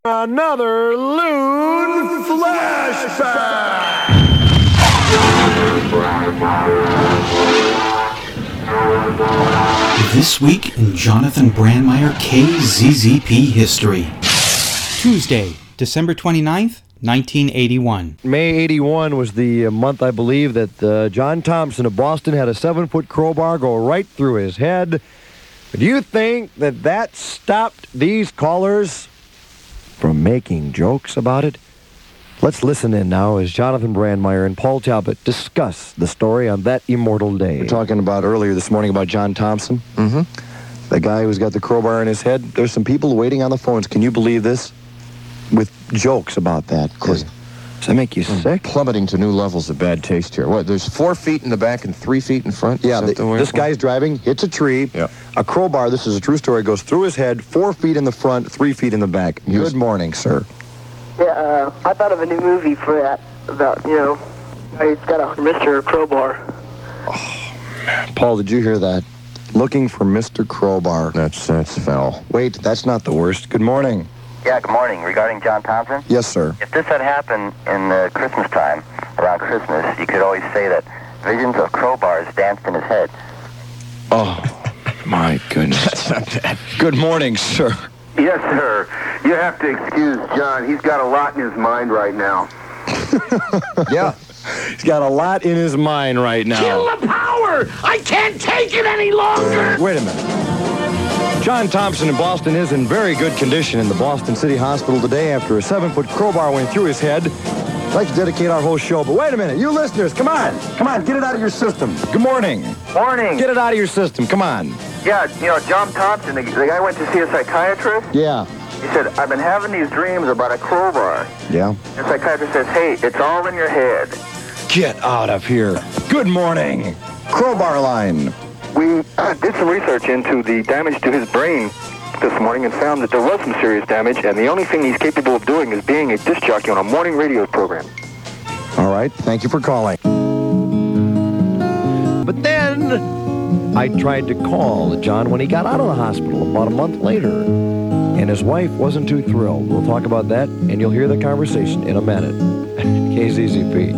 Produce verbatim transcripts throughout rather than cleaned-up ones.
Another Loon Flashback! This week in Jonathan Brandmeier K Z Z P History. Tuesday, December twenty-ninth, nineteen eighty-one. May eighty-one was the uh, month, I believe, that uh, John Thompson of Boston had a seven-foot crowbar go right through his head. Do you think that that stopped these callers from making jokes about it? Let's listen in now as Jonathan Brandmeier and Paul Talbot discuss the story on that immortal day. We're talking about earlier this morning about John Thompson. Mm-hmm. The guy who's got the crowbar in his head. There's some people waiting on the phones. Can you believe this? With jokes about that. Does that make you sick? Plummeting to new levels of bad taste here. What, there's four feet in the back and three feet in front? Yeah, the, this guy's driving, hits a tree. Yeah. A crowbar, this is a true story, goes through his head, four feet in the front, three feet in the back. He was- Good morning, sir. Yeah, uh, I thought of a new movie for that, about, you know, he's got a Mister Crowbar. Paul, did you hear that? Looking for Mister Crowbar. That's, that's foul. Wait, that's not the worst. Good morning. Yeah, good morning. Regarding John Thompson? Yes, sir. If this had happened in uh, Christmas time, around Christmas, you could always say that visions of crowbars danced in his head. Oh, my goodness. That's not bad. Good morning, sir. Yes, sir. You have to excuse John. He's got a lot in his mind right now. Yeah. He's got a lot in his mind right now. Kill the power! I can't take it any longer! Wait a minute. John Thompson in Boston is in very good condition in the Boston City Hospital today after a seven-foot crowbar went through his head. I'd like to dedicate our whole show, but wait a minute. You listeners, come on. Come on, get it out of your system. Good morning. Morning. Get it out of your system. Come on. Yeah, you know, John Thompson, the, the guy went to see a psychiatrist. Yeah. He said, I've been having these dreams about a crowbar. Yeah. The psychiatrist says, hey, it's all in your head. Get out of here. Good morning. Crowbar line. We uh, did some research into the damage to his brain this morning and found that there was some serious damage, and the only thing he's capable of doing is being a disc jockey on a morning radio program. All right. Thank you for calling. But then I tried to call John when he got out of the hospital about a month later, and his wife wasn't too thrilled. We'll talk about that, and you'll hear the conversation in a minute. K Z Z P.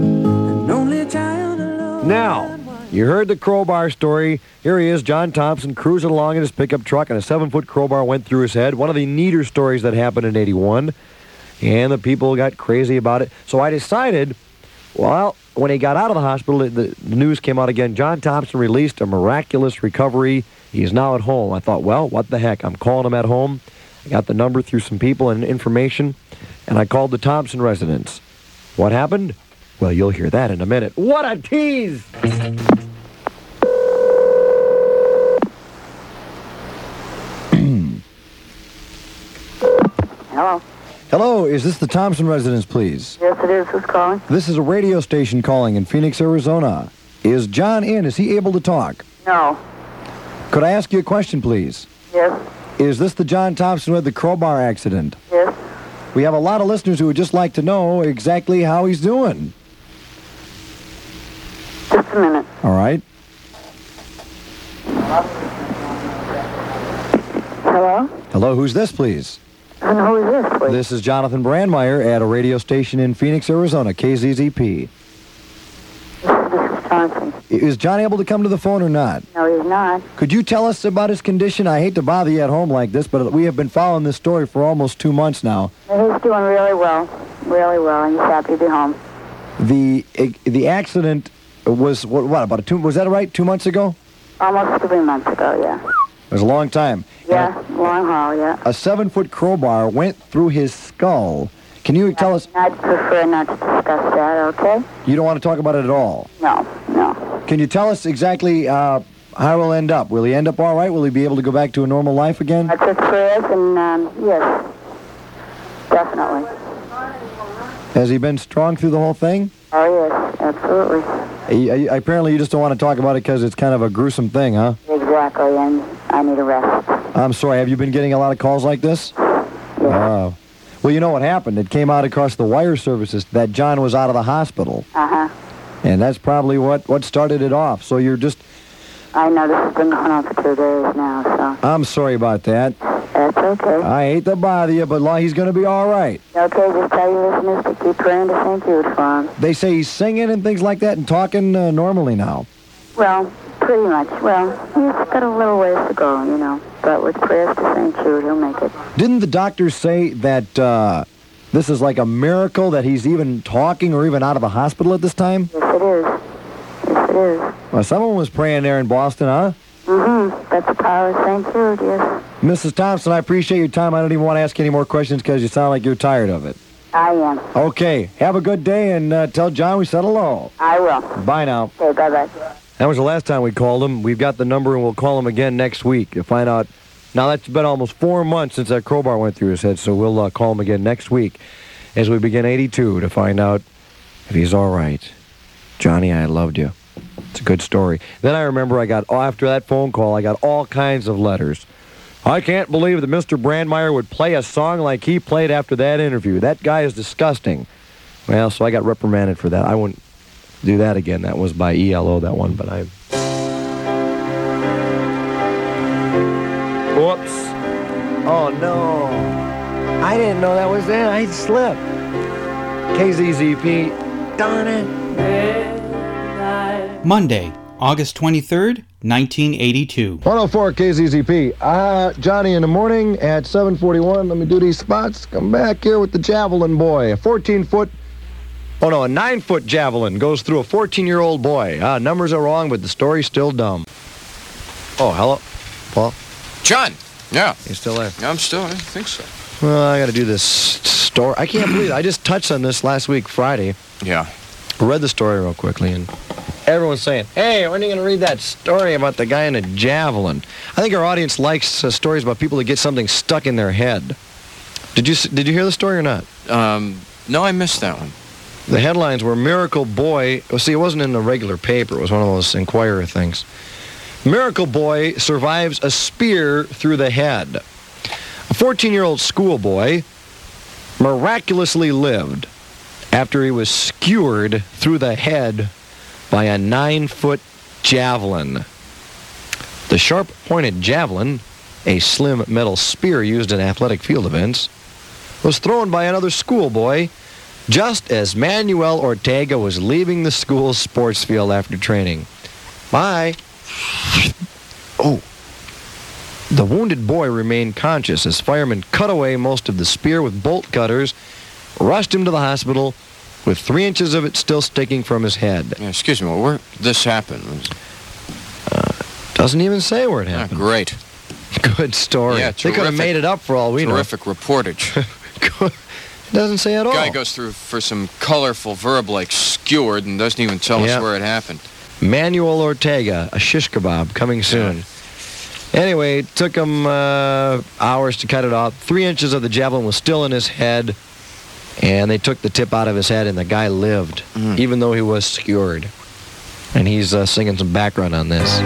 Now, you heard the crowbar story. Here he is, John Thompson, cruising along in his pickup truck, and a seven-foot crowbar went through his head. One of the neater stories that happened in eighty-one, and the people got crazy about it. So I decided, well, when he got out of the hospital, the, the news came out again. John Thompson released a miraculous recovery. He's now at home. I thought, well, what the heck? I'm calling him at home. I got the number through some people and information, and I called the Thompson residence. What happened? Well, you'll hear that in a minute. What a tease! Hello? Hello, is this the Thompson residence, please? Yes, it is. Who's calling? This is a radio station calling in Phoenix, Arizona. Is John in? Is he able to talk? No. Could I ask you a question, please? Yes. Is this the John Thompson who had the crowbar accident? Yes. We have a lot of listeners who would just like to know exactly how he's doing. Just a minute. All right. Hello? Hello, who's this, please? And who is this, please? This is Jonathan Brandmeier at a radio station in Phoenix, Arizona, K Z Z P. This is Thompson. Is John able to come to the phone or not? No, he's not. Could you tell us about his condition? I hate to bother you at home like this, but we have been following this story for almost two months now. He's doing really well. Really well, and he's happy to be home. The the accident was, what, what about a two, was that right, two months ago? Almost three months ago, yeah. It was a long time. Yeah, long haul, yeah. A seven-foot crowbar went through his skull. Can you tell us? I'd prefer not to discuss that, okay? You don't want to talk about it at all? No, no. Can you tell us exactly uh, how he'll end up? Will he end up all right? Will he be able to go back to a normal life again? That's his prayers, and um, yes, definitely. Has he been strong through the whole thing? Oh, yes, absolutely. He, he, apparently you just don't want to talk about it because it's kind of a gruesome thing, huh? Exactly, and I need a rest. I'm sorry, have you been getting a lot of calls like this? Yeah. Uh, well, you know what happened. It came out across the wire services that John was out of the hospital. Uh-huh. And that's probably what, what started it off. So you're just... I know this has been going on for two days now, so... I'm sorry about that. That's okay. I hate to bother you, but Law, he's going to be all right. Okay, just tell your listeners to keep praying to Saint Jude for him. They say he's singing and things like that and talking uh, normally now. Well, pretty much. Well, he's got a little ways to go, you know. But with prayers to Saint Jude, he'll make it. Didn't the doctors say that uh, this is like a miracle that he's even talking or even out of the hospital at this time? Yes, it is. Yes, it is. Well, someone was praying there in Boston, huh? Mm-hmm. That's the power of Saint Jude, yes. Missus Thompson, I appreciate your time. I don't even want to ask any more questions because you sound like you're tired of it. I am. Okay. Have a good day and uh, tell John we said hello. I will. Bye now. Okay, bye-bye. That was the last time we called him. We've got the number, and we'll call him again next week to find out. Now, that's been almost four months since that crowbar went through his head, so we'll uh, call him again next week as we begin eighty-two to find out if he's all right. Johnny, I loved you. It's a good story. Then I remember I got, after that phone call, I got all kinds of letters. I can't believe that Mister Brandmeier would play a song like he played after that interview. That guy is disgusting. Well, so I got reprimanded for that. I wouldn't do that again. That was by E L O, that one, but I... Whoops. Oh, no. I didn't know that was there. I slipped. K Z Z P. Darn it. Monday, August twenty-third, nineteen eighty-two. one oh four K Z Z P. Uh, Johnny in the morning at seven forty-one. Let me do these spots. Come back here with the Javelin boy. A fourteen-foot... Oh, no, a nine-foot javelin goes through a fourteen-year-old boy. Ah, numbers are wrong, but the story's still dumb. Oh, hello. Paul? John. Yeah. You still there? I'm still, I think so. Well, I got to do this story. I can't believe it. I just touched on this last week, Friday. Yeah. Read the story real quickly, and everyone's saying, hey, when are you going to read that story about the guy in a javelin? I think our audience likes uh, stories about people that get something stuck in their head. Did you did you hear the story or not? Um, no, I missed that one. The headlines were Miracle Boy. Well, see, it wasn't in the regular paper. It was one of those Inquirer things. Miracle Boy survives a spear through the head. A fourteen-year-old schoolboy miraculously lived after he was skewered through the head by a nine-foot javelin. The sharp-pointed javelin, a slim metal spear used in athletic field events, was thrown by another schoolboy just as Manuel Ortega was leaving the school's sports field after training. Bye. Oh. The wounded boy remained conscious as firemen cut away most of the spear with bolt cutters, rushed him to the hospital with three inches of it still sticking from his head. Yeah, excuse me, where this happened? Uh, doesn't even say where it happened. Ah, great. Good story. Yeah, they could have made it up for all we terrific know. Terrific reportage. It doesn't say at all. Guy goes through for some colorful verb like skewered and doesn't even tell yeah. us where it happened. Manuel Ortega, a shish kebab, coming soon. Yeah. Anyway, it took him uh, hours to cut it off. Three inches of the javelin was still in his head, and they took the tip out of his head, and the guy lived, mm. even though he was skewered. And he's uh, singing some background on this.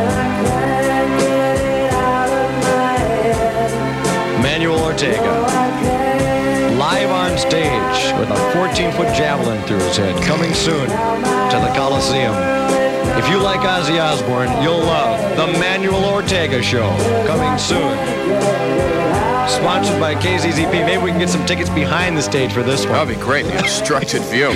Manuel Ortega, live on stage with a fourteen-foot javelin through his head, coming soon to the Coliseum. If you like Ozzy Osbourne, you'll love the Manuel Ortega Show, coming soon. Sponsored by K Z Z P. Maybe we can get some tickets behind the stage for this one. That'd be great. The obstructed view.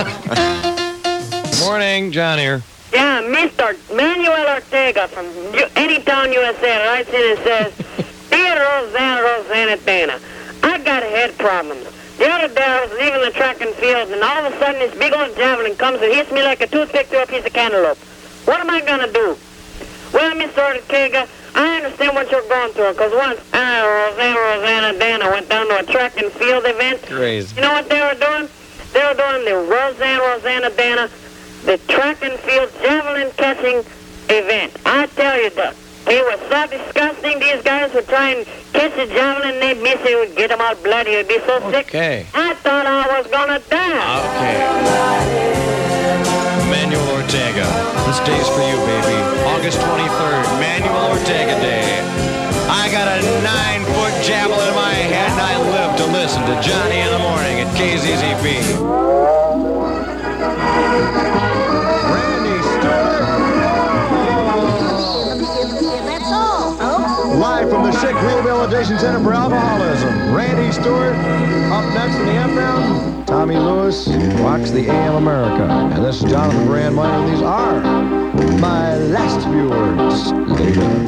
Morning, John here. Yeah, Mister Manuel Ortega from Anytown, U S A, writes in and says, Dear Roseanne, Roseanne, Dana, I got head problems. The other day I was leaving the track and field, and all of a sudden this big old javelin comes and hits me like a toothpick through a piece of cantaloupe. What am I going to do? Well, Mister Ortega, I understand what you're going through, because once I, Roseanne, Rosanna, Dana went down to a track and field event. Crazy. You know what they were doing? They were doing the Roseanne, Rosanna, Dana, the track and field javelin catching event. I tell you, Doug, it was so disgusting. These guys would try and catch a javelin, and they'd miss it, would get them all bloody, would be so sick. Okay. I thought I was going to die. Okay. Manuel Ortega. This day's for you, baby. August twenty-third, Manuel Ortega Day. I got a nine-foot javelin in my head, and I live to listen to Johnny in the morning at K Z Z P. Randy Stewart. That's all, folks. Live from the Sick Rehabilitation Center for Alcoholism. Randy Stewart up next in the F M. Tommy Lewis rocks the A M America. And this is Jonathan Brandmeier. These are my last few words. Later.